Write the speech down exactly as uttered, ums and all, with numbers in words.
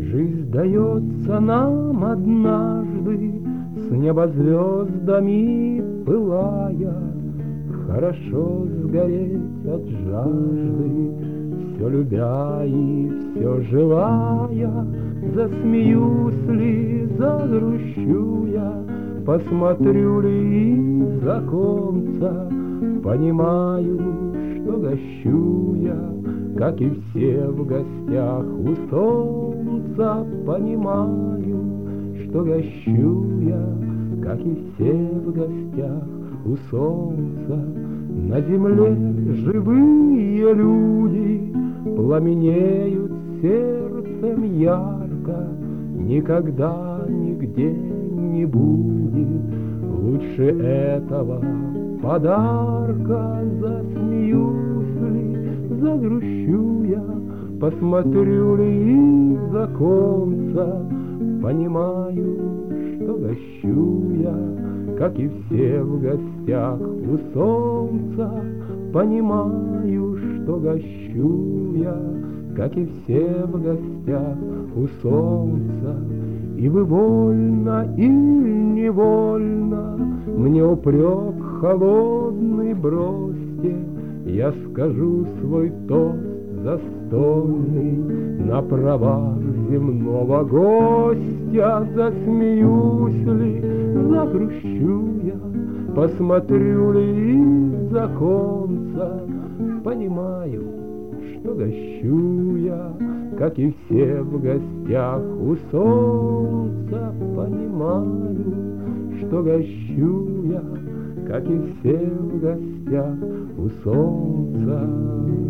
Жизнь дается нам однажды, с неба звездами пылая. Хорошо сгореть от жажды, все любя и все желая. Засмеюсь ли, загрущу я, посмотрю ли из оконца, понимаю, что гощу я, как и все в гостях у солнца. Понимаю, что гощу я, как и все в гостях у солнца. На земле живые люди пламенеют сердцем ярко. Никогда нигде не будет лучше этого подарка. Засмеюсь ли, загрущу я, посмотрю ли из оконца, понимаю, что гощу я, как и все в гостях у солнца. Понимаю, что гощу я, как и все в гостях у солнца. И вы вольно или невольно мне упрек холодный бросьте, я скажу свой тост застольный на правах земного гостя. Засмеюсь ли, загрущу я, посмотрю ли из оконца, понимаю, что гощу я, как и все в гостях у солнца. Понимаю, что гощу я, как и все в гостях у солнца.